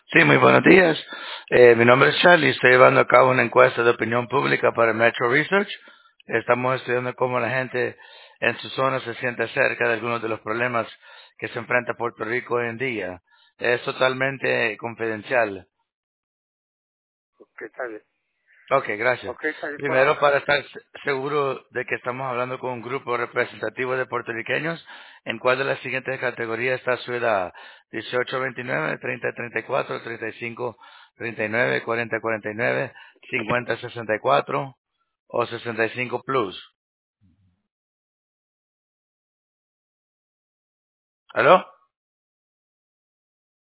Sí, muy buenos días. Mi nombre es Charlie. Estoy llevando a cabo una encuesta de opinión pública para Metro Research. Estamos estudiando cómo la gente en su zona se siente acerca de algunos de los problemas que se enfrenta Puerto Rico hoy en día. Es totalmente confidencial. Ok, está bien. Ok, gracias. Ok, está bien por Primero, ahora. para estar seguro de que estamos hablando con un grupo representativo de puertorriqueños, ¿en cuál de las siguientes categorías está su edad? 18 a 29, 30 a 34, 35, 39, 40 a 49, 50 a 64 o 65 plus. ¿Aló?